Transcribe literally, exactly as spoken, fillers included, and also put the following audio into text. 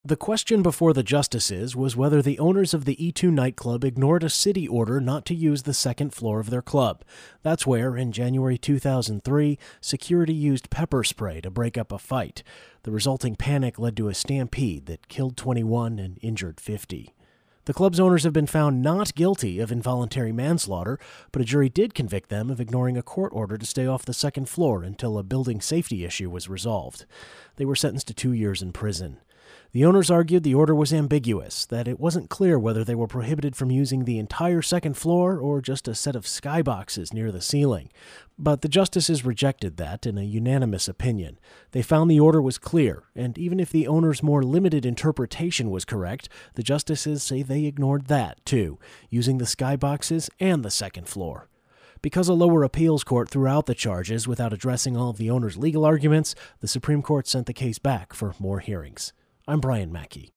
The question before the justices was whether the owners of the E two nightclub ignored a city order not to use the second floor of their club. That's where, in January two thousand three, security used pepper spray to break up a fight. The resulting panic led to a stampede that killed twenty-one and injured fifty. The club's owners have been found not guilty of involuntary manslaughter, but a jury did convict them of ignoring a court order to stay off the second floor until a building safety issue was resolved. They were sentenced to two years in prison. The owners argued the order was ambiguous, that it wasn't clear whether they were prohibited from using the entire second floor or just a set of skyboxes near the ceiling. But the justices rejected that in a unanimous opinion. They found the order was clear, and even if the owners' more limited interpretation was correct, the justices say they ignored that, too, using the skyboxes and the second floor. Because a lower appeals court threw out the charges without addressing all of the owners' legal arguments, the Supreme Court sent the case back for more hearings. I'm Brian Mackey.